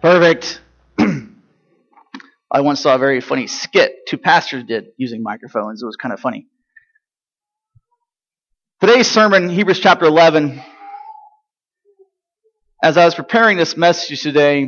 Perfect. I once saw a very funny skit two pastors did using microphones. It was kind of funny. Today's sermon, Hebrews chapter 11. As I was preparing this message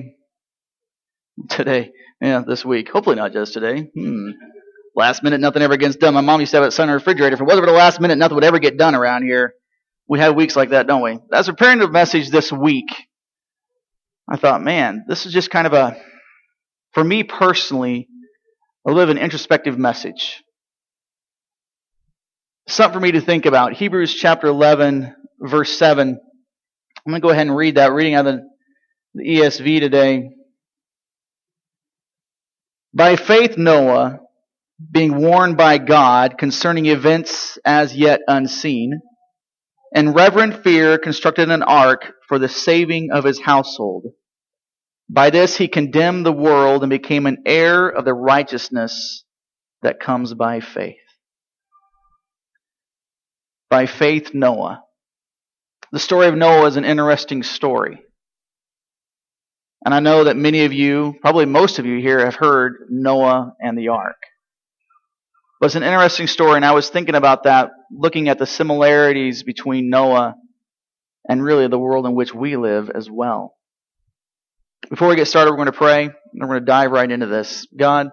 this week, hopefully not just today. Last minute, nothing ever gets done. My mom used to have it set in her refrigerator. If it wasn't for the last minute, nothing would ever get done around here. We have weeks like that, don't we? As I was preparing the message this week, I thought, man, this is just kind of for me personally, a little bit of an introspective message. Something for me to think about. Hebrews chapter 11, verse 7. I'm going to go ahead and read that, reading out of the ESV today. By faith Noah, being warned by God concerning events as yet unseen, in reverent fear constructed an ark for the saving of his household. By this he condemned the world and became an heir of the righteousness that comes by faith. By faith Noah. The story of Noah is an interesting story. And I know that many of you, probably most of you here, have heard Noah and the ark. But it's an interesting story, and I was thinking about that, looking at the similarities between Noah and really the world in which we live as well. Before we get started, we're going to pray, and we're going to dive right into this. God,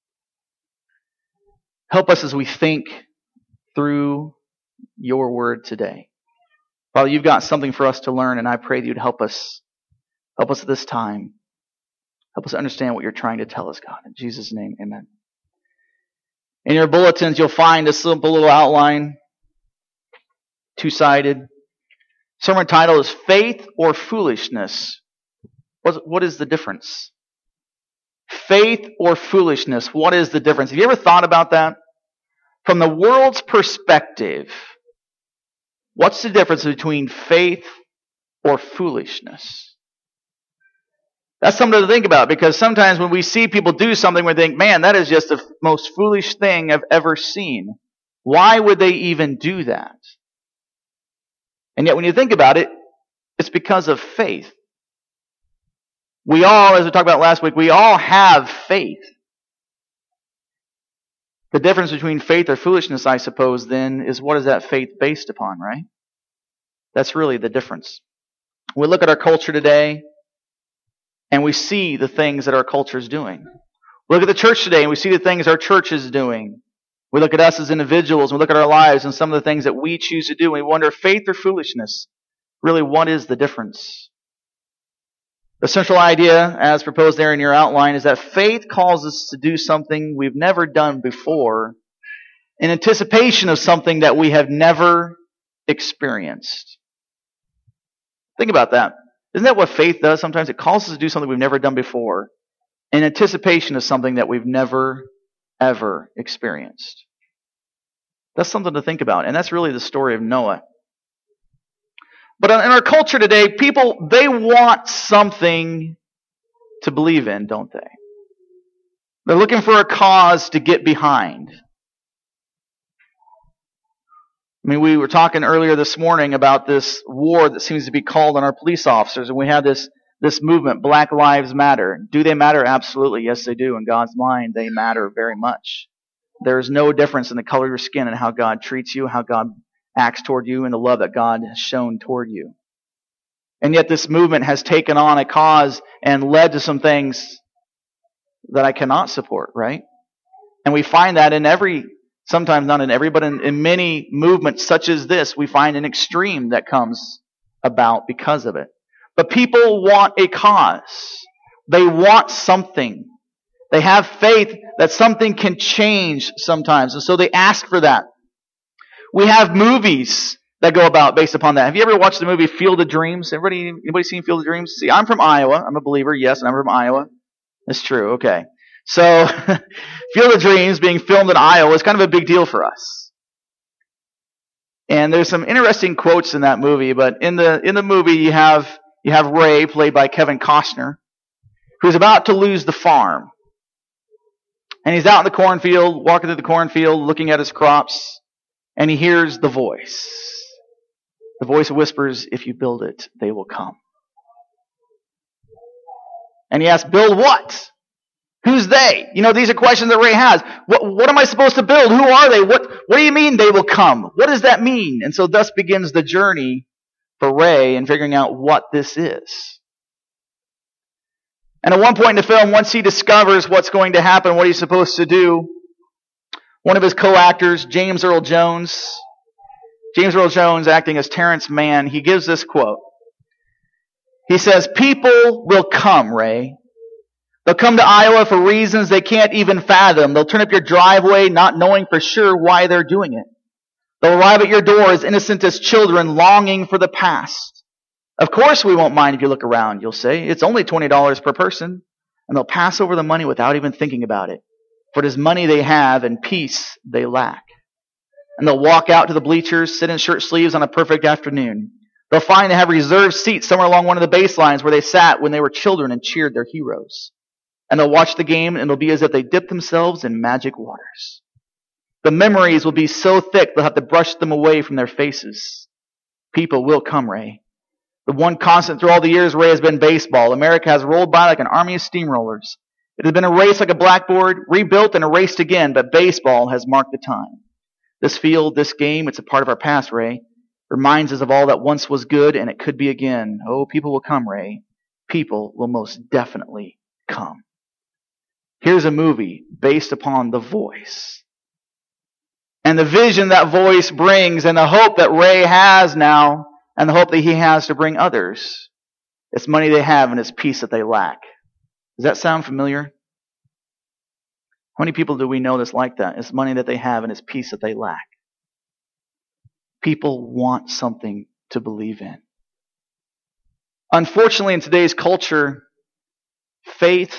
help us as we think through your word today. Father, you've got something for us to learn, and I pray that you'd help us. Help us at this time. Help us understand what you're trying to tell us, God. In Jesus' name, amen. In your bulletins, you'll find a simple little outline, two-sided. Sermon title is Faith or Foolishness. What is the difference? Faith or foolishness, what is the difference? Have you ever thought about that? From the world's perspective, what's the difference between faith or foolishness? That's something to think about, because sometimes when we see people do something, we think, man, that is just the most foolish thing I've ever seen. Why would they even do that? And yet when you think about it, it's because of faith. We all, as we talked about last week, we all have faith. The difference between faith or foolishness, I suppose, then, is what is that faith based upon, right? That's really the difference. We look at our culture today, and we see the things that our culture is doing. We look at the church today, and we see the things our church is doing. We look at us as individuals, and we look at our lives and some of the things that we choose to do, and we wonder, faith or foolishness? Really, what is the difference? The central idea, as proposed there in your outline, is that faith calls us to do something we've never done before in anticipation of something that we have never experienced. Think about that. Isn't that what faith does? Sometimes it calls us to do something we've never done before in anticipation of something that we've never, ever experienced. That's something to think about, and that's really the story of Noah. But in our culture today, people, they want something to believe in, don't they? They're looking for a cause to get behind. I mean, we were talking earlier this morning about this war that seems to be called on our police officers, and we have this movement, Black Lives Matter. Do they matter? Absolutely. Yes, they do. In God's mind, they matter very much. There is no difference in the color of your skin and how God treats you, how God acts toward you, and the love that God has shown toward you. And yet this movement has taken on a cause and led to some things that I cannot support, right? And we find that sometimes not in every, but in many movements such as this, we find an extreme that comes about because of it. But people want a cause. They want something. They have faith that something can change sometimes, and so they ask for that. We have movies that go about based upon that. Have you ever watched the movie Field of Dreams? Anybody seen Field of Dreams? See, I'm from Iowa. I'm a believer, yes, and I'm from Iowa. That's true, okay. So, Field of Dreams being filmed in Iowa is kind of a big deal for us. And there's some interesting quotes in that movie, but in the movie you have Ray, played by Kevin Costner, who's about to lose the farm. And he's out in the cornfield, walking through the cornfield, looking at his crops. And he hears the voice. The voice whispers, if you build it, they will come. And he asks, build what? Who's they? These are questions that Ray has. What am I supposed to build? Who are they? What do you mean they will come? What does that mean? And so thus begins the journey for Ray in figuring out what this is. And at one point in the film, once he discovers what's going to happen, what he's supposed to do, one of his co-actors, James Earl Jones, acting as Terrence Mann, he gives this quote. He says, people will come, Ray. They'll come to Iowa for reasons they can't even fathom. They'll turn up your driveway not knowing for sure why they're doing it. They'll arrive at your door as innocent as children longing for the past. Of course we won't mind if you look around, you'll say. It's only $20 per person. And they'll pass over the money without even thinking about it. For it is money they have and peace they lack. And they'll walk out to the bleachers, sit in shirt sleeves on a perfect afternoon. They'll find they have reserved seats somewhere along one of the baselines where they sat when they were children and cheered their heroes. And they'll watch the game and it'll be as if they dipped themselves in magic waters. The memories will be so thick they'll have to brush them away from their faces. People will come, Ray. The one constant through all the years, Ray, has been baseball. America has rolled by like an army of steamrollers. It has been erased like a blackboard, rebuilt and erased again, but baseball has marked the time. This field, this game, it's a part of our past, Ray. Reminds us of all that once was good and it could be again. Oh, people will come, Ray. People will most definitely come. Here's a movie based upon The Voice. And the vision that voice brings and the hope that Ray has now and the hope that he has to bring others. It's money they have and it's peace that they lack. Does that sound familiar? How many people do we know that's like that? It's money that they have and it's peace that they lack. People want something to believe in. Unfortunately, in today's culture, faith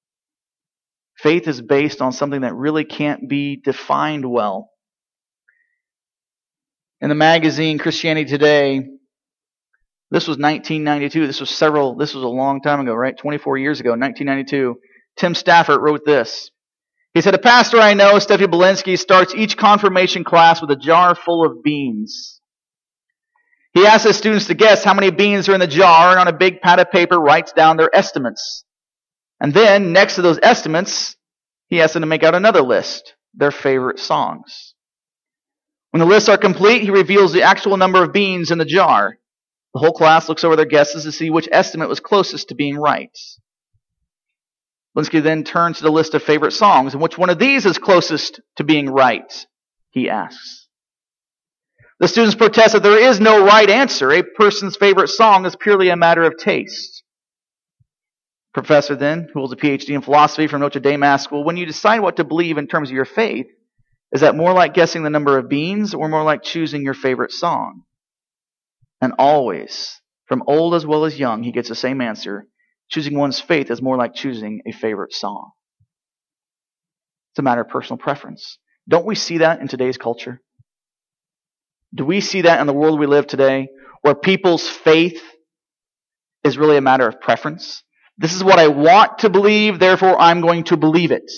is based on something that really can't be defined well. In the magazine Christianity Today, this was 1992. This was a long time ago, right? 24 years ago, 1992. Tim Stafford wrote this. He said, a pastor I know, Steffi Belinsky, starts each confirmation class with a jar full of beans. He asks his students to guess how many beans are in the jar and on a big pad of paper writes down their estimates. And then, next to those estimates, he asks them to make out another list, their favorite songs. When the lists are complete, he reveals the actual number of beans in the jar. The whole class looks over their guesses to see which estimate was closest to being right. Belinsky then turns to the list of favorite songs, and which one of these is closest to being right, he asks. The students protest that there is no right answer. A person's favorite song is purely a matter of taste. Professor then, who holds a PhD in philosophy from Notre Dame Mass School, when you decide what to believe in terms of your faith, is that more like guessing the number of beans or more like choosing your favorite song? And always, from old as well as young, he gets the same answer. Choosing one's faith is more like choosing a favorite song. It's a matter of personal preference. Don't we see that in today's culture? Do we see that in the world we live today, where people's faith is really a matter of preference? This is what I want to believe, therefore I'm going to believe it.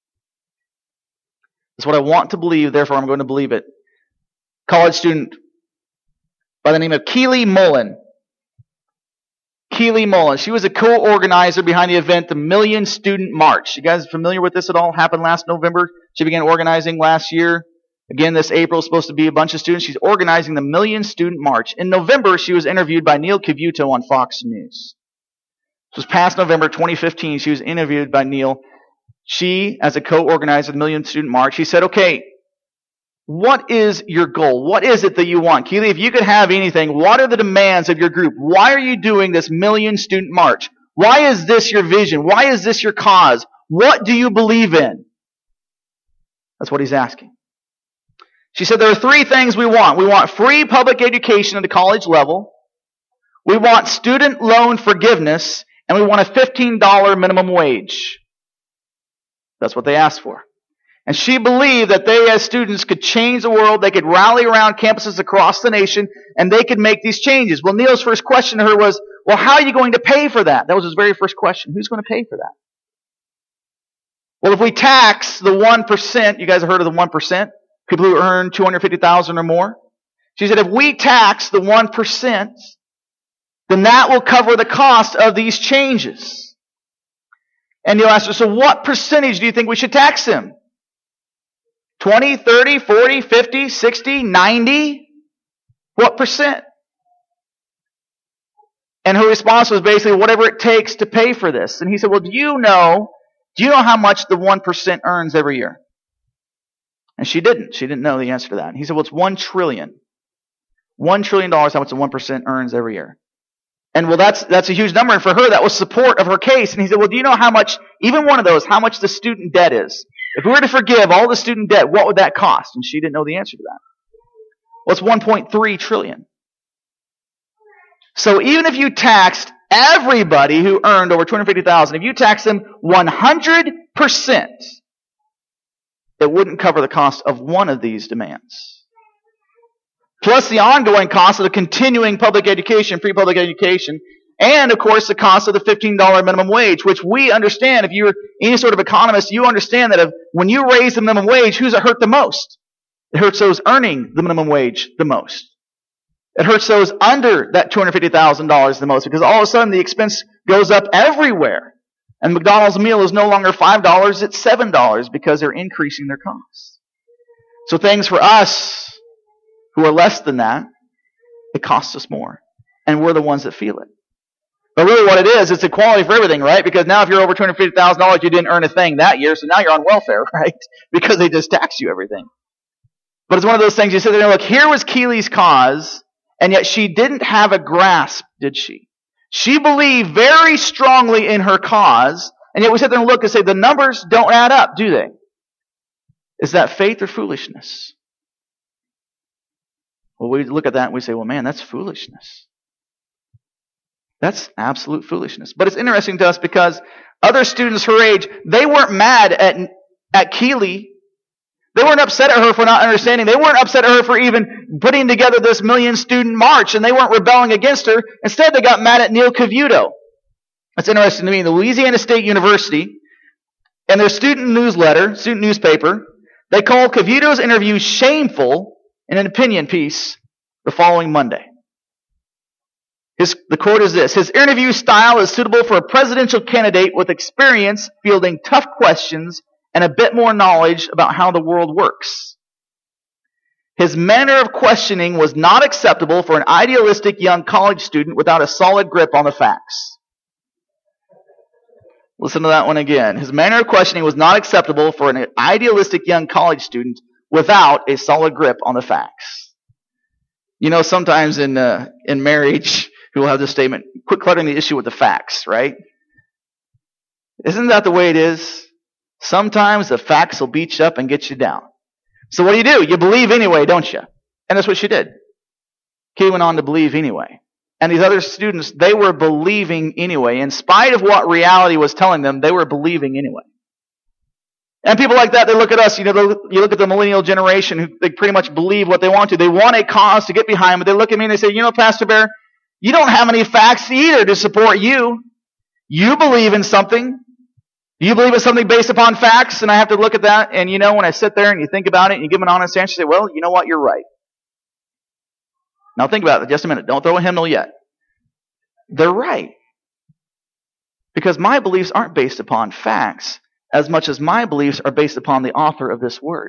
It's what I want to believe, therefore I'm going to believe it. College student by the name of Keely Mullen. Keely Mullen. She was a co-organizer behind the event, the Million Student March. You guys familiar with this at all? Happened last November. She began organizing last year. Again, this April is supposed to be a bunch of students. She's organizing the Million Student March. In November, she was interviewed by Neil Cavuto on Fox News. This was past November 2015. She was interviewed by Neil. She, as a co-organizer of the Million Student March, she said, okay, what is your goal? What is it that you want? Keely, if you could have anything, what are the demands of your group? Why are you doing this Million Student March? Why is this your vision? Why is this your cause? What do you believe in? That's what he's asking. She said there are three things we want. We want free public education at the college level. We want student loan forgiveness. And we want a $15 minimum wage. That's what they asked for. And she believed that they as students could change the world. They could rally around campuses across the nation and they could make these changes. Well, Neil's first question to her was, well, how are you going to pay for that? That was his very first question. Who's going to pay for that? Well, if we tax the 1%, you guys have heard of the 1%? People who earn $250,000 or more. She said, if we tax the 1%, then that will cover the cost of these changes. And you'll ask her, so what percentage do you think we should tax him? 20, 30, 40, 50, 60, 90? What percent? And her response was basically, whatever it takes to pay for this. And he said, well, do you know how much the 1% earns every year? And she didn't. She didn't know the answer to that. And he said, well, it's $1 trillion. $1 trillion, how much the 1% earns every year. And well, that's a huge number. And for her, that was support of her case. And he said, well, do you know how much, even one of those, how much the student debt is? If we were to forgive all the student debt, what would that cost? And she didn't know the answer to that. Well, it's 1.3 trillion. So even if you taxed everybody who earned over $250,000, if you taxed them 100%, it wouldn't cover the cost of one of these demands. Plus the ongoing cost of the continuing public education, pre-public education, and of course the cost of the $15 minimum wage, which we understand, if you're any sort of economist, you understand that when you raise the minimum wage, who's it hurt the most? It hurts those earning the minimum wage the most. It hurts those under that $250,000 the most, because all of a sudden the expense goes up everywhere. And McDonald's meal is no longer $5, it's $7 because they're increasing their costs. So things for us who are less than that, it costs us more. And we're the ones that feel it. But really what it is, it's equality for everything, right? Because now if you're over $250,000, you didn't earn a thing that year, so now you're on welfare, right? Because they just tax you everything. But it's one of those things you sit there and look, here was Keeley's cause, and yet she didn't have a grasp, did she? She believed very strongly in her cause, and yet we sit there and look and say, the numbers don't add up, do they? Is that faith or foolishness? Well, we look at that and we say, well, man, that's foolishness. That's absolute foolishness. But it's interesting to us because other students her age, they weren't mad at Keeley. They weren't upset at her for not understanding. They weren't upset at her for even putting together this million-student march, and they weren't rebelling against her. Instead, they got mad at Neil Cavuto. That's interesting to me. The Louisiana State University, in their student newspaper, they called Cavuto's interview shameful in an opinion piece the following Monday. The quote is this: his interview style is suitable for a presidential candidate with experience fielding tough questions and a bit more knowledge about how the world works. His manner of questioning was not acceptable for an idealistic young college student without a solid grip on the facts. Listen to that one again. His manner of questioning was not acceptable for an idealistic young college student without a solid grip on the facts. You know, sometimes in marriage, people have this statement, quit cluttering the issue with the facts, right? Isn't that the way it is? Sometimes the facts will beat you up and get you down. So what do? You believe anyway, don't you? And that's what she did. Kay went on to believe anyway. And these other students, they were believing anyway. In spite of what reality was telling them, they were believing anyway. And people like that, they look at us, you look at the millennial generation who they pretty much believe what they want to. They want a cause to get behind, but they look at me and they say, Pastor Bear, you don't have any facts either to support you. You believe in something. Do you believe in something based upon facts? And I have to look at that, and when I sit there and you think about it and you give an honest answer, you say, well, you know what, you're right. Now think about it just a minute. Don't throw a hymnal yet. They're right. Because my beliefs aren't based upon facts as much as my beliefs are based upon the author of this word.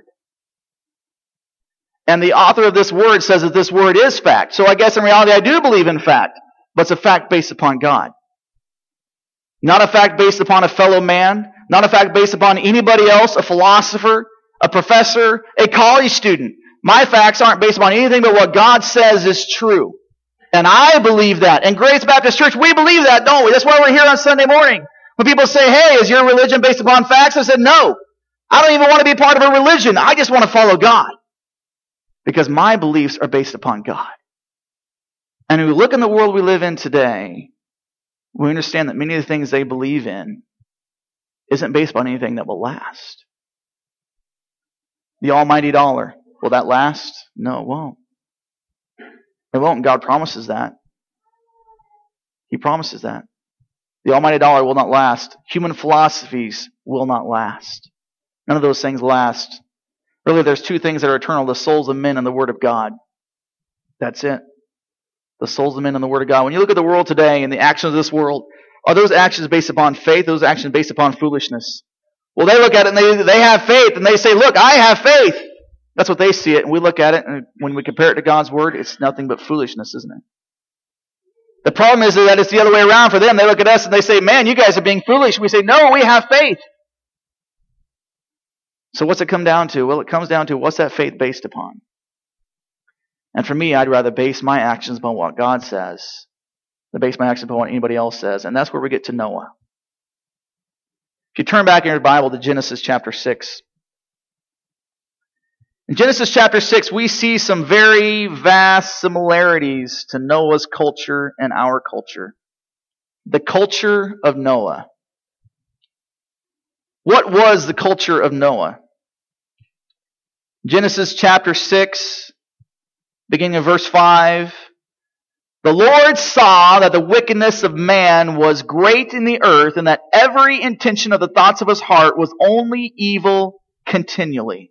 And the author of this word says that this word is fact. So I guess in reality I do believe in fact, but it's a fact based upon God. Not a fact based upon a fellow man, not a fact based upon anybody else, a philosopher, a professor, a college student. My facts aren't based upon anything but what God says is true. And I believe that. And Grace Baptist Church, we believe that, don't we? That's why we're here on Sunday morning. When people say, hey, is your religion based upon facts? I said, no. I don't even want to be part of a religion. I just want to follow God. Because my beliefs are based upon God. And when we look in the world we live in today, we understand that many of the things they believe in isn't based on anything that will last. The almighty dollar, will that last? No, it won't. It won't. God promises that. He promises that. The almighty dollar will not last. Human philosophies will not last. None of those things last. Really, there's two things that are eternal: the souls of men and the Word of God. That's it. The souls of men and the Word of God. When you look at the world today and the actions of this world, Are those actions based upon faith? Those actions based upon foolishness? Well, they look at it and they have faith and they say, look, I have faith. That's what they see it. And we look at it and when we compare it to God's Word, it's nothing but foolishness, isn't it? The problem is that it's the other way around for them. They look at us and they say, man, you guys are being foolish. We say, no, we have faith. So what's it come down to? Well, it comes down to what's that faith based upon? And for me, I'd rather base my actions upon what God says than base my actions upon what anybody else says. And that's where we get to Noah. If you turn back in your Bible to Genesis chapter 6. In Genesis chapter 6, we see some very vast similarities to Noah's culture and our culture. The culture of Noah. What was the culture of Noah? Genesis chapter 6, beginning of verse 5. The Lord saw that the wickedness of man was great in the earth, and that every intention of the thoughts of his heart was only evil continually.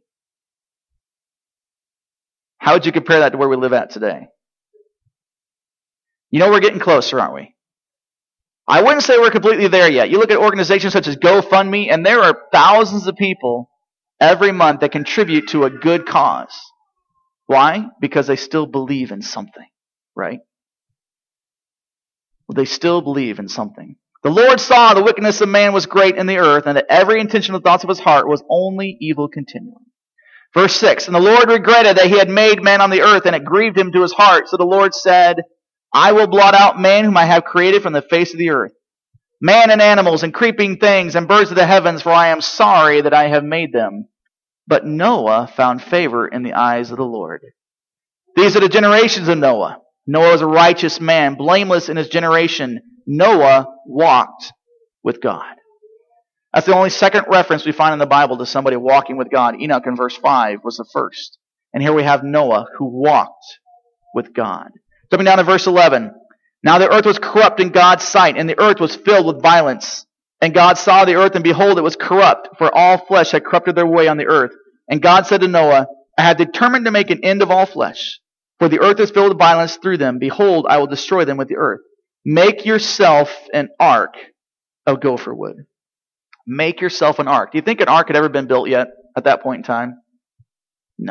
How would you compare that to where we live at today? You know, we're getting closer, aren't we? I wouldn't say we're completely there yet. You look at organizations such as GoFundMe, and there are thousands of people every month that contribute to a good cause. Why? Because they still believe in something, right? Well, they still believe in something. The Lord saw the wickedness of man was great in the earth, and that every intention of the thoughts of his heart was only evil continually. Verse 6, and the Lord regretted that he had made man on the earth, and it grieved him to his heart. So the Lord said, I will blot out man whom I have created from the face of the earth, man and animals and creeping things and birds of the heavens, for I am sorry that I have made them. But Noah found favor in the eyes of the Lord. These are the generations of Noah. Noah was a righteous man, blameless in his generation. Noah walked with God. That's the only second reference we find in the Bible to somebody walking with God. Enoch in verse 5 was the first. And here we have Noah who walked with God. Jumping down to verse 11. Now the earth was corrupt in God's sight, and the earth was filled with violence. And God saw the earth, and behold, it was corrupt, for all flesh had corrupted their way on the earth. And God said to Noah, I have determined to make an end of all flesh, for the earth is filled with violence through them. Behold, I will destroy them with the earth. Make yourself an ark of gopher wood. Make yourself an ark. Do you think an ark had ever been built yet at that point in time? No.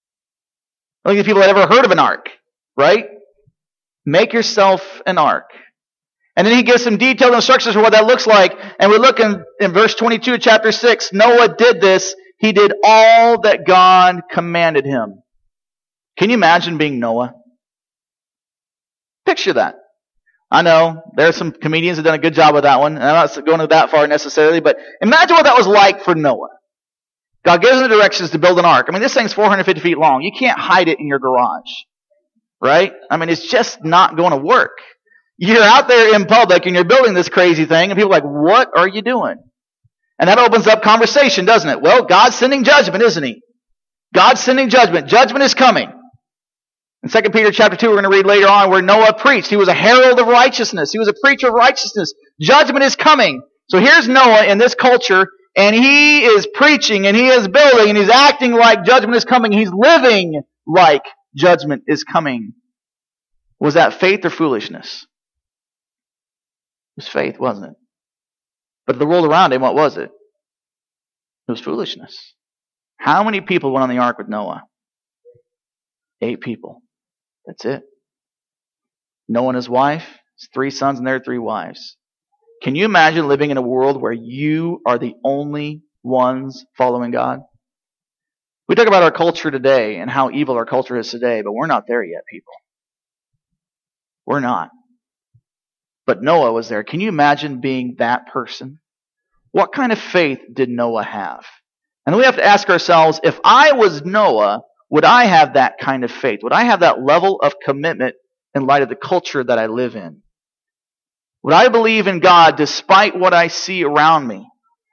I don't think people had ever heard of an ark, right? Make yourself an ark. And then he gives some detailed instructions for what that looks like. And we look in verse 22 of chapter 6. Noah did this. He did all that God commanded him. Can you imagine being Noah? Picture that. I know there are some comedians who have done a good job with that one. And I'm not going that far necessarily. But imagine what that was like for Noah. God gives him the directions to build an ark. I mean, this thing's 450 feet long. You can't hide it in your garage. Right? I mean, it's just not going to work. You're out there in public and you're building this crazy thing and people are like, what are you doing? And that opens up conversation, doesn't it? Well, God's sending judgment, isn't he? God's sending judgment. Judgment is coming. In 2 Peter chapter 2, we're going to read later on where Noah preached. He was a herald of righteousness. He was a preacher of righteousness. Judgment is coming. So here's Noah in this culture, and he is preaching, and he is building, and he's acting like judgment is coming. He's living like judgment is coming. Was that faith or foolishness? It was faith, wasn't it? But the world around him, what was it? It was foolishness. How many people went on the ark with Noah? 8 people. That's it. Noah and his wife, his 3 sons and their 3 wives. Can you imagine living in a world where you are the only ones following God? We talk about our culture today and how evil our culture is today, but we're not there yet, people. We're not. But Noah was there. Can you imagine being that person? What kind of faith did Noah have? And we have to ask ourselves, if I was Noah, would I have that kind of faith? Would I have that level of commitment in light of the culture that I live in? Would I believe in God despite what I see around me?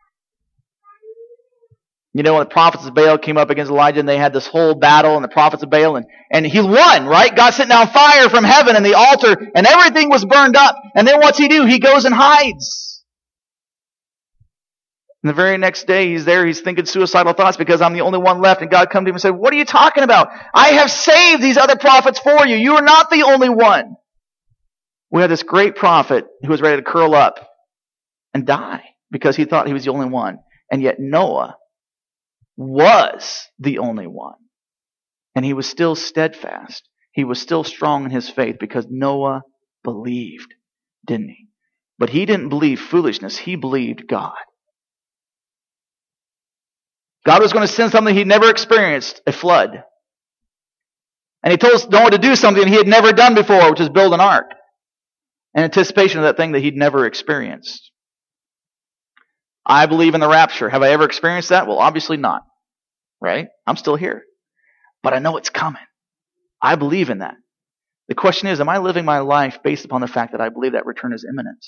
You know, when the prophets of Baal came up against Elijah and they had this whole battle and the prophets of Baal and he won, right? God sent down fire from heaven and the altar and everything was burned up. And then what's he do? He goes and hides. And the very next day he's there, he's thinking suicidal thoughts because I'm the only one left. And God comes to him and said, what are you talking about? I have saved these other prophets for you. You are not the only one. We had this great prophet who was ready to curl up and die because he thought he was the only one. And yet Noah was the only one. And he was still steadfast. He was still strong in his faith because Noah believed, didn't he? But he didn't believe foolishness. He believed God. God was going to send something he'd never experienced, a flood. And he told Noah to do something he had never done before, which is build an ark. In anticipation of that thing that he'd never experienced. I believe in the rapture. Have I ever experienced that? Well, obviously not. Right? I'm still here. But I know it's coming. I believe in that. The question is, am I living my life based upon the fact that I believe that return is imminent?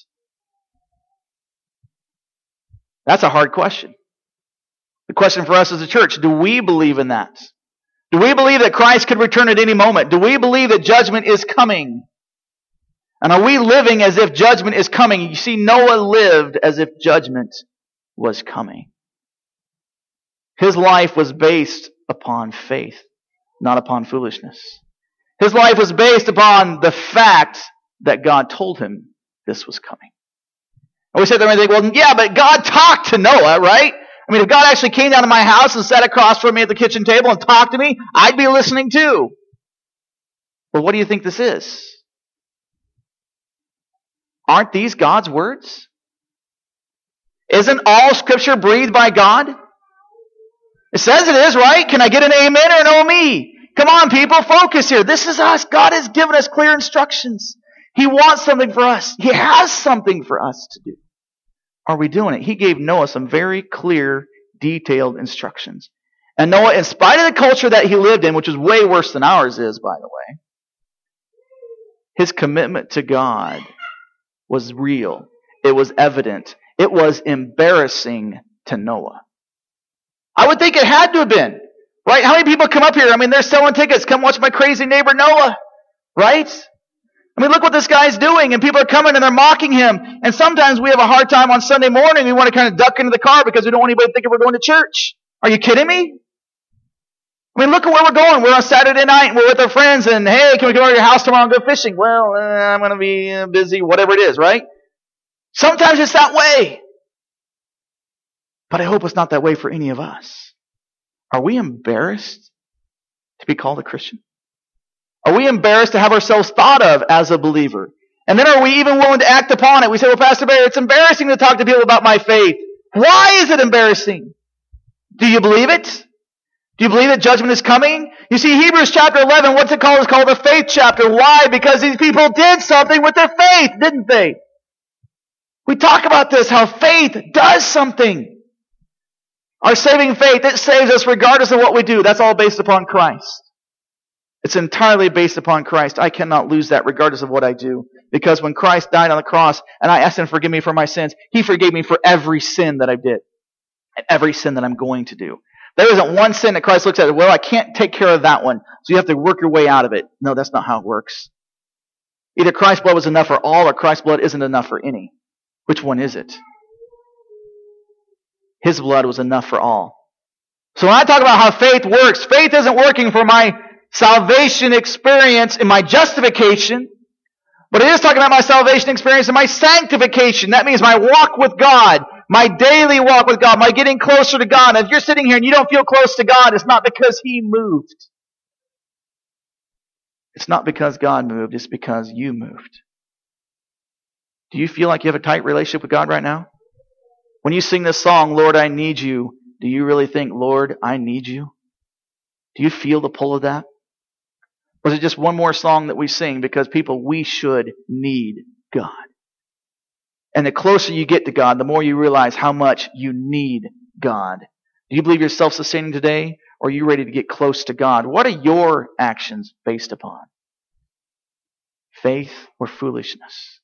That's a hard question. The question for us as a church, do we believe in that? Do we believe that Christ could return at any moment? Do we believe that judgment is coming? And are we living as if judgment is coming? You see, Noah lived as if judgment was coming. His life was based upon faith, not upon foolishness. His life was based upon the fact that God told him this was coming. And we sit there and think, well, yeah, but God talked to Noah, right? I mean, if God actually came down to my house and sat across from me at the kitchen table and talked to me, I'd be listening too. But what do you think this is? Aren't these God's words? Isn't all Scripture breathed by God? It says it is, right? Can I get an amen or an oh me? Come on, people, focus here. This is us. God has given us clear instructions. He wants something for us. He has something for us to do. Are we doing it? He gave Noah some very clear, detailed instructions. And Noah, in spite of the culture that he lived in, which is way worse than ours is, by the way, his commitment to God was real. It was evident. It was embarrassing to Noah. I would think it had to have been. Right? How many people come up here? I mean, they're selling tickets. Come watch my crazy neighbor Noah. Right? I mean, look what this guy's doing. And people are coming and they're mocking him. And sometimes we have a hard time on Sunday morning. We want to kind of duck into the car because we don't want anybody thinking we're going to church. Are you kidding me? I mean, look at where we're going. We're on Saturday night and we're with our friends. And hey, can we go to your house tomorrow and go fishing? Well, I'm going to be busy, whatever it is, right? Sometimes it's that way. But I hope it's not that way for any of us. Are we embarrassed to be called a Christian? Are we embarrassed to have ourselves thought of as a believer? And then are we even willing to act upon it? We say, well, Pastor Barry, it's embarrassing to talk to people about my faith. Why is it embarrassing? Do you believe it? Do you believe that judgment is coming? You see, Hebrews chapter 11, what's it called? It's called the faith chapter. Why? Because these people did something with their faith, didn't they? We talk about this, how faith does something. Our saving faith, it saves us regardless of what we do. That's all based upon Christ. It's entirely based upon Christ. I cannot lose that regardless of what I do. Because when Christ died on the cross and I asked Him to forgive me for my sins, He forgave me for every sin that I did. And every sin that I'm going to do. There isn't one sin that Christ looks at, well, I can't take care of that one, so you have to work your way out of it. No, that's not how it works. Either Christ's blood was enough for all or Christ's blood isn't enough for any. Which one is it? His blood was enough for all. So when I talk about how faith works, faith isn't working for my salvation experience and my justification, but it is talking about my salvation experience and my sanctification. That means my walk with God, my daily walk with God, my getting closer to God. And if you're sitting here and you don't feel close to God, it's not because He moved. It's not because God moved, it's because you moved. Do you feel like you have a tight relationship with God right now? When you sing this song, Lord, I need you, do you really think, Lord, I need you? Do you feel the pull of that? Or is it just one more song that we sing because people, we should need God? And the closer you get to God, the more you realize how much you need God. Do you believe you're self-sustaining today? Or are you ready to get close to God? What are your actions based upon? Faith or foolishness?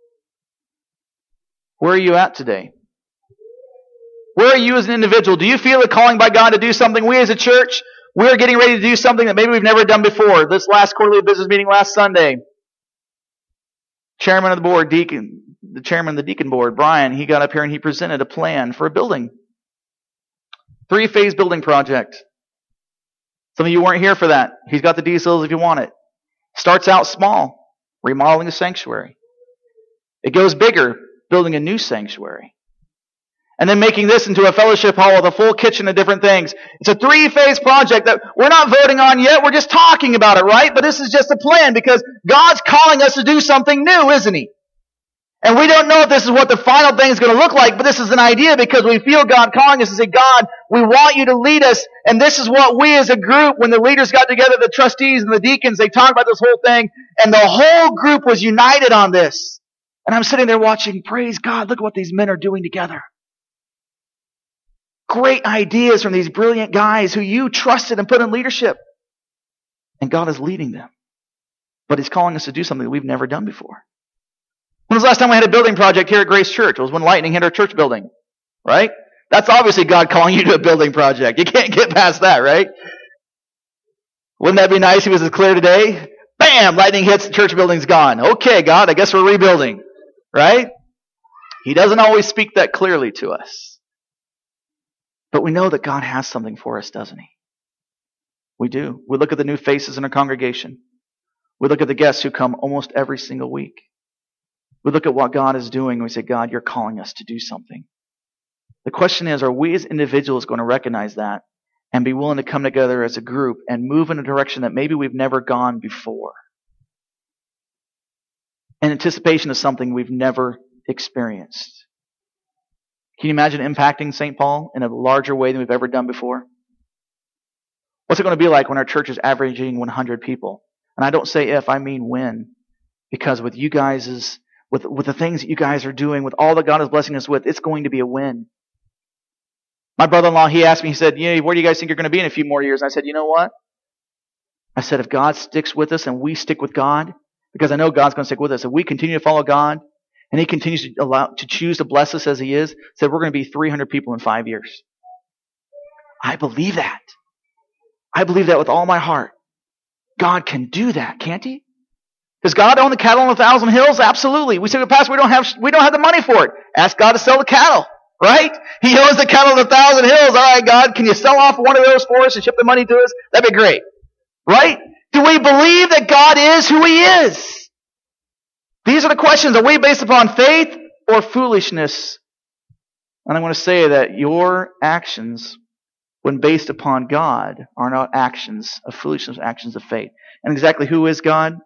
Where are you at today? Where are you as an individual? Do you feel a calling by God to do something? We as a church, we're getting ready to do something that maybe we've never done before. This last quarterly business meeting last Sunday, chairman of the board, the chairman of the deacon board, Brian, he got up here and he presented a plan for a building. 3-phase building project. Some of you weren't here for that. He's got the details if you want it. Starts out small, remodeling a sanctuary. It goes bigger, building a new sanctuary. And then making this into a fellowship hall with a full kitchen and different things. It's a 3-phase project that we're not voting on yet. We're just talking about it, right? But this is just a plan because God's calling us to do something new, isn't He? And we don't know if this is what the final thing is going to look like, but this is an idea because we feel God calling us to say, God, we want you to lead us. And this is what we as a group, when the leaders got together, the trustees and the deacons, they talked about this whole thing. And the whole group was united on this. And I'm sitting there watching, praise God, look at what these men are doing together. Great ideas from these brilliant guys who you trusted and put in leadership. And God is leading them. But He's calling us to do something that we've never done before. When was the last time we had a building project here at Grace Church? It was when lightning hit our church building. Right? That's obviously God calling you to a building project. You can't get past that, right? Wouldn't that be nice if He was as clear today? Bam! Lightning hits, the church building's gone. Okay, God, I guess we're rebuilding. Right? He doesn't always speak that clearly to us. But we know that God has something for us, doesn't He? We do. We look at the new faces in our congregation. We look at the guests who come almost every single week. We look at what God is doing and we say, God, you're calling us to do something. The question is, are we as individuals going to recognize that and be willing to come together as a group and move in a direction that maybe we've never gone before? In anticipation of something we've never experienced. Can you imagine impacting St. Paul in a larger way than we've ever done before? What's it going to be like when our church is averaging 100 people? And I don't say if, I mean when. Because with you guys' with the things that you guys are doing, with all that God is blessing us with, it's going to be a win. My brother-in-law, he asked me, he said, where do you guys think you're going to be in a few more years? And I said, you know what? I said, if God sticks with us and we stick with God, because I know God's going to stick with us, if we continue to follow God, and He continues to choose to bless us as He is, said we're going to be 300 people in 5 years. I believe that. I believe that with all my heart. God can do that, can't He? Does God own the cattle on 1,000 hills? Absolutely. We say, well, Pastor, we don't have the money for it. Ask God to sell the cattle, right? He owns the cattle on 1,000 hills. All right, God, can you sell off one of those for us and ship the money to us? That'd be great, right? Do we believe that God is who He is? These are the questions. Are we based upon faith or foolishness? And I'm going to say that your actions, when based upon God, are not actions of foolishness, actions of faith. And exactly who is God?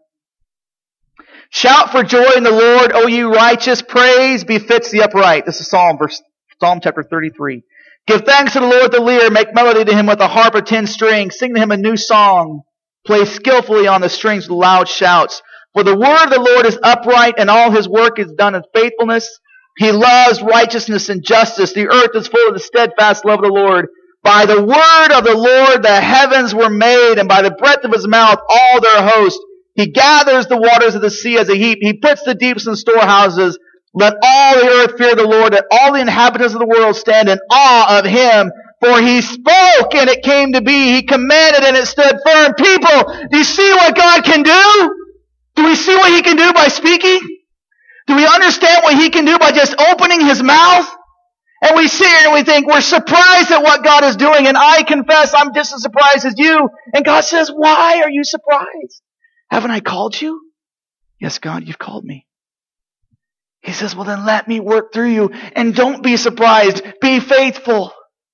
Shout for joy in the Lord, O you righteous. Praise befits the upright. This is Psalm chapter 33. Give thanks to the Lord with the lyre. Make melody to Him with a harp of 10 strings. Sing to Him a new song. Play skillfully on the strings with loud shouts. For the word of the Lord is upright, and all His work is done in faithfulness. He loves righteousness and justice. The earth is full of the steadfast love of the Lord. By the word of the Lord the heavens were made, and by the breath of His mouth all their host. He gathers the waters of the sea as a heap. He puts the deeps in storehouses. Let all the earth fear the Lord. Let all the inhabitants of the world stand in awe of Him. For He spoke, and it came to be. He commanded, and it stood firm. People, do you see what God can do? Do we see what He can do by speaking? Do we understand what He can do by just opening His mouth? And we sit here and we think we're surprised at what God is doing. And I confess I'm just as surprised as you. And God says, why are you surprised? Haven't I called you? Yes, God, you've called me. He says, well, then let me work through you. And don't be surprised. Be faithful.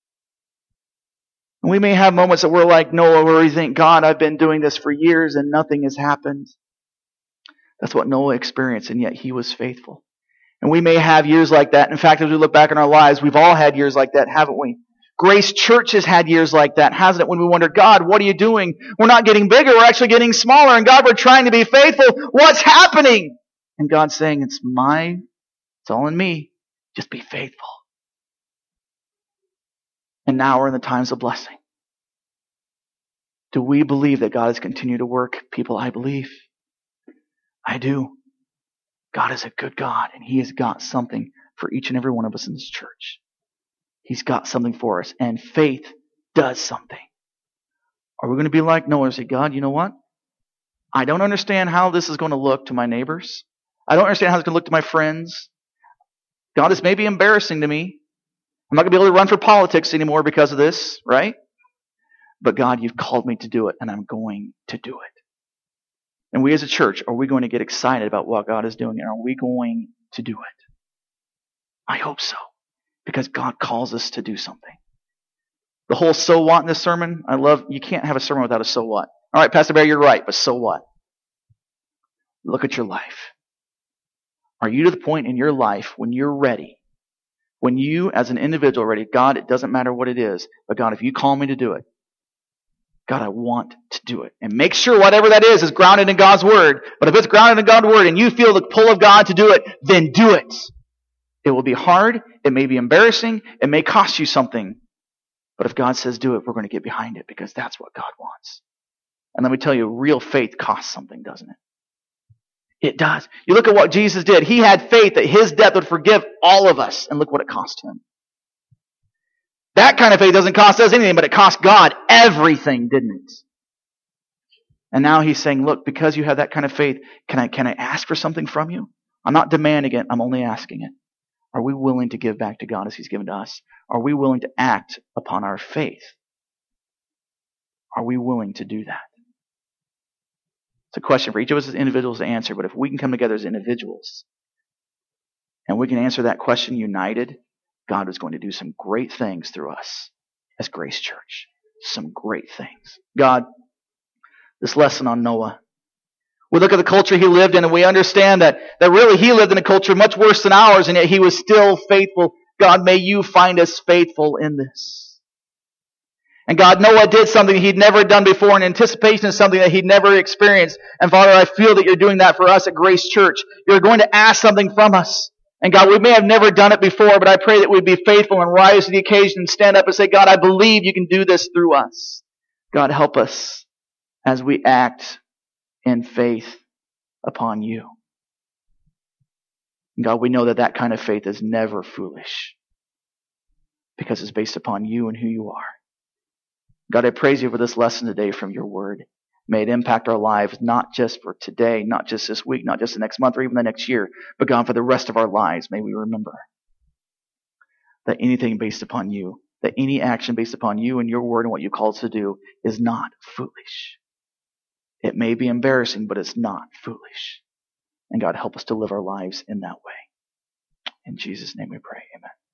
And we may have moments that we're like Noah, where we think, God, I've been doing this for years and nothing has happened. That's what Noah experienced, and yet he was faithful. And we may have years like that. In fact, as we look back in our lives, we've all had years like that, haven't we? Grace Church has had years like that, hasn't it? When we wonder, God, what are you doing? We're not getting bigger, we're actually getting smaller. And God, we're trying to be faithful. What's happening? And God's saying, it's all in me. Just be faithful. And now we're in the times of blessing. Do we believe that God has continued to work? People, I believe. I do. God is a good God, and He has got something for each and every one of us in this church. He's got something for us, and faith does something. Are we going to be like Noah and say, God, you know what? I don't understand how this is going to look to my neighbors. I don't understand how it's going to look to my friends. God, this may be embarrassing to me. I'm not going to be able to run for politics anymore because of this, right? But God, you've called me to do it, and I'm going to do it. And we as a church, are we going to get excited about what God is doing? And are we going to do it? I hope so. Because Because God calls us to do something. The whole so what in this sermon, you can't have a sermon without a so what. All right, Pastor Bear, you're right, but so what? Look at your life. Are you to the point in your life when you're ready, when you as an individual are ready, God, it doesn't matter what it is, but God, if you call me to do it, God, I want to do it. And make sure whatever that is grounded in God's Word. But if it's grounded in God's Word and you feel the pull of God to do it, then do it. It will be hard. It may be embarrassing. It may cost you something. But if God says do it, we're going to get behind it because that's what God wants. And let me tell you, real faith costs something, doesn't it? It does. You look at what Jesus did. He had faith that His death would forgive all of us. And look what it cost Him. That kind of faith doesn't cost us anything, but it cost God everything, didn't it? And now He's saying, look, because you have that kind of faith, can I ask for something from you? I'm not demanding it. I'm only asking it. Are we willing to give back to God as He's given to us? Are we willing to act upon our faith? Are we willing to do that? It's a question for each of us as individuals to answer, but if we can come together as individuals and we can answer that question united, God is going to do some great things through us as Grace Church. Some great things. God, this lesson on Noah. We look at the culture he lived in and we understand that really he lived in a culture much worse than ours and yet he was still faithful. God, may you find us faithful in this. And God, Noah did something he'd never done before in anticipation of something that he'd never experienced. And Father, I feel that you're doing that for us at Grace Church. You're going to ask something from us. And God, we may have never done it before, but I pray that we'd be faithful and rise to the occasion and stand up and say, God, I believe you can do this through us. God, help us as we act in faith upon you. And God, we know that kind of faith is never foolish because it's based upon you and who you are. God, I praise you for this lesson today from your word. May it impact our lives, not just for today, not just this week, not just the next month or even the next year, but God, for the rest of our lives, may we remember that anything based upon you, that any action based upon you and your word and what you call us to do is not foolish. It may be embarrassing, but it's not foolish. And God, help us to live our lives in that way. In Jesus' name we pray. Amen.